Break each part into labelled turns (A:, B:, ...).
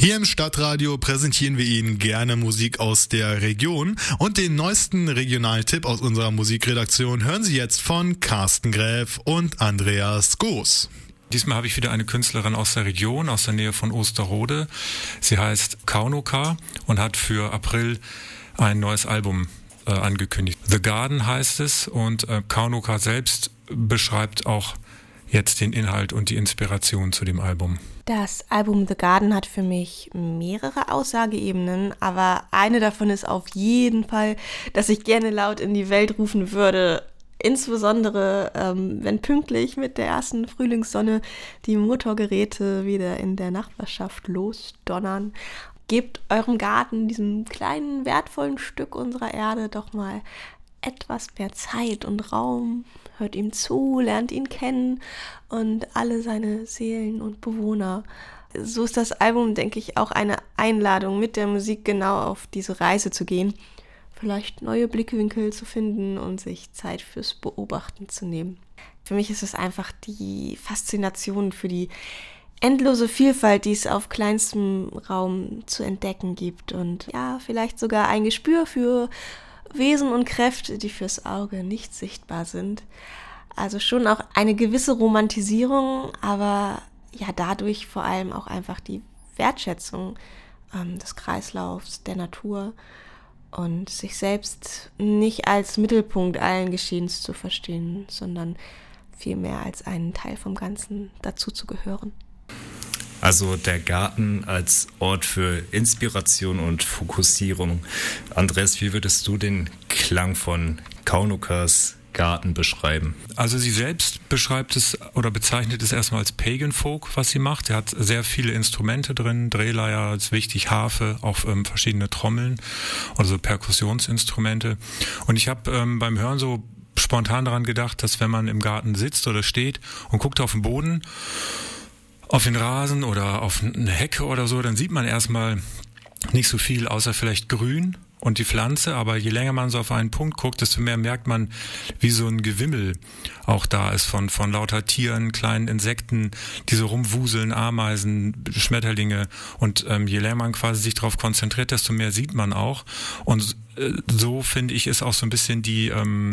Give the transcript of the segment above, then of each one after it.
A: Hier im Stadtradio präsentieren wir Ihnen gerne Musik aus der Region und den neuesten regionalen Tipp aus unserer Musikredaktion hören Sie jetzt von Carsten Gräf und Andreas Goos.
B: Diesmal habe ich wieder eine Künstlerin aus der Region, aus der Nähe von Osterode. Sie heißt Kaunoka und hat für April ein neues Album angekündigt. The Garden heißt es und Kaunoka selbst beschreibt auch jetzt den Inhalt und die Inspiration zu dem Album.
C: Das Album The Garden hat für mich mehrere Aussageebenen, aber eine davon ist auf jeden Fall, dass ich gerne laut in die Welt rufen würde, insbesondere wenn pünktlich mit der ersten Frühlingssonne die Motorgeräte wieder in der Nachbarschaft losdonnern. Gebt eurem Garten, diesem kleinen, wertvollen Stück unserer Erde, doch mal etwas mehr Zeit und Raum. Hört ihm zu, lernt ihn kennen und alle seine Seelen und Bewohner. So ist das Album, denke ich, auch eine Einladung, mit der Musik genau auf diese Reise zu gehen. Vielleicht neue Blickwinkel zu finden und sich Zeit fürs Beobachten zu nehmen. Für mich ist es einfach die Faszination für die endlose Vielfalt, die es auf kleinstem Raum zu entdecken gibt. Und ja, vielleicht sogar ein Gespür für Wesen und Kräfte, die fürs Auge nicht sichtbar sind. Also schon auch eine gewisse Romantisierung, aber ja dadurch vor allem auch einfach die Wertschätzung des Kreislaufs, der Natur und sich selbst nicht als Mittelpunkt allen Geschehens zu verstehen, sondern vielmehr als einen Teil vom Ganzen dazu zu gehören.
D: Also der Garten als Ort für Inspiration und Fokussierung. Andreas, wie würdest du den Klang von Kaunokas Garten beschreiben?
B: Also sie selbst beschreibt es oder bezeichnet es erstmal als Pagan Folk, was sie macht. Sie hat sehr viele Instrumente drin, Drehleier ist wichtig, Harfe, auch verschiedene Trommeln, also Perkussionsinstrumente. Und ich habe beim Hören so spontan daran gedacht, dass wenn man im Garten sitzt oder steht und guckt auf den Boden, auf den Rasen oder auf eine Hecke oder so, dann sieht man erstmal nicht so viel, außer vielleicht Grün und die Pflanze, aber je länger man so auf einen Punkt guckt, desto mehr merkt man, wie so ein Gewimmel auch da ist von lauter Tieren, kleinen Insekten, die so rumwuseln, Ameisen, Schmetterlinge und je länger man quasi sich darauf konzentriert, desto mehr sieht man auch und so finde ich ist auch so ein bisschen die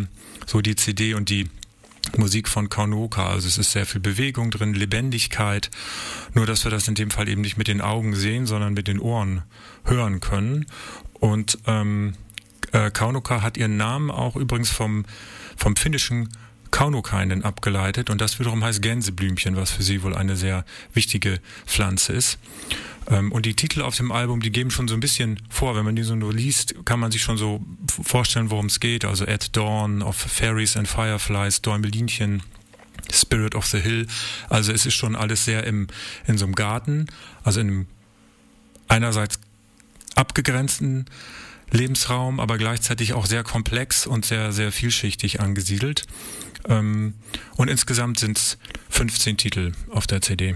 B: CD und die Musik von Kaunoka, also es ist sehr viel Bewegung drin, Lebendigkeit, nur dass wir das in dem Fall eben nicht mit den Augen sehen, sondern mit den Ohren hören können. Und Kaunoka hat ihren Namen auch übrigens vom finnischen Kaunokainen abgeleitet und das wiederum heißt Gänseblümchen, was für sie wohl eine sehr wichtige Pflanze ist. Und die Titel auf dem Album, die geben schon so ein bisschen vor, wenn man die so nur liest, kann man sich schon so vorstellen, worum es geht. Also At Dawn, of Fairies and Fireflies, Däumelinchen, Spirit of the Hill. Also es ist schon alles sehr in so einem Garten, also in einem einerseits abgegrenzten Lebensraum, aber gleichzeitig auch sehr komplex und sehr, sehr vielschichtig angesiedelt. Und insgesamt sind es 15 Titel auf der CD.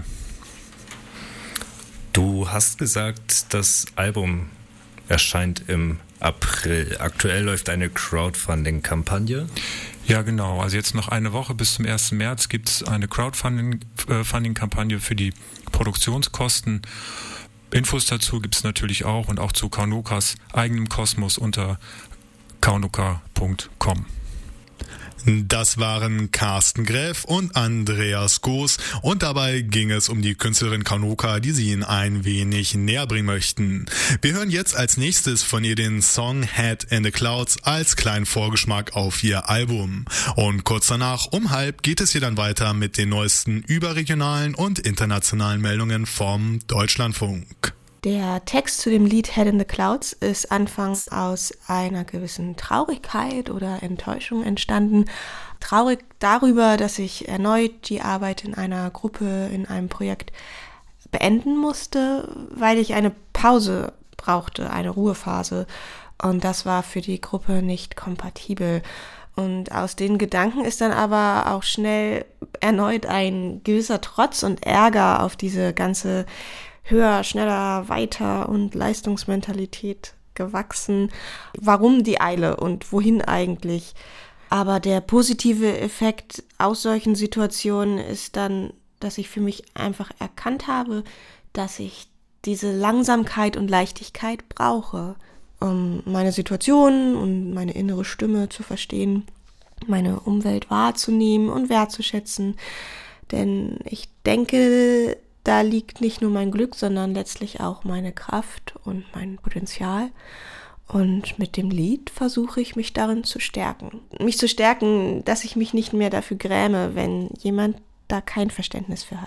D: Du hast gesagt, das Album erscheint im April. Aktuell läuft eine Crowdfunding-Kampagne.
B: Ja, genau. Also jetzt noch eine Woche bis zum 1. März gibt es eine Crowdfunding-Kampagne für die Produktionskosten. Infos dazu gibt es natürlich auch und auch zu Kaunokas eigenem Kosmos unter kaunoka.com.
A: Das waren Carsten Gräf und Andreas Goos und dabei ging es um die Künstlerin Kaunoka, die sie Ihnen ein wenig näher bringen möchten. Wir hören jetzt als nächstes von ihr den Song Head in the Clouds als kleinen Vorgeschmack auf ihr Album. Und kurz danach um 12:30 geht es hier dann weiter mit den neuesten überregionalen und internationalen Meldungen vom Deutschlandfunk.
C: Der Text zu dem Lied Head in the Clouds ist anfangs aus einer gewissen Traurigkeit oder Enttäuschung entstanden. Traurig darüber, dass ich erneut die Arbeit in einer Gruppe, in einem Projekt beenden musste, weil ich eine Pause brauchte, eine Ruhephase. Und das war für die Gruppe nicht kompatibel. Und aus den Gedanken ist dann aber auch schnell erneut ein gewisser Trotz und Ärger auf diese ganze höher, schneller, weiter und Leistungsmentalität gewachsen. Warum die Eile und wohin eigentlich? Aber der positive Effekt aus solchen Situationen ist dann, dass ich für mich einfach erkannt habe, dass ich diese Langsamkeit und Leichtigkeit brauche, um meine Situation und meine innere Stimme zu verstehen, meine Umwelt wahrzunehmen und wertzuschätzen. Denn ich denke, da liegt nicht nur mein Glück, sondern letztlich auch meine Kraft und mein Potenzial. Und mit dem Lied versuche ich, mich darin zu stärken. Mich zu stärken, dass ich mich nicht mehr dafür gräme, wenn jemand da kein Verständnis für hat.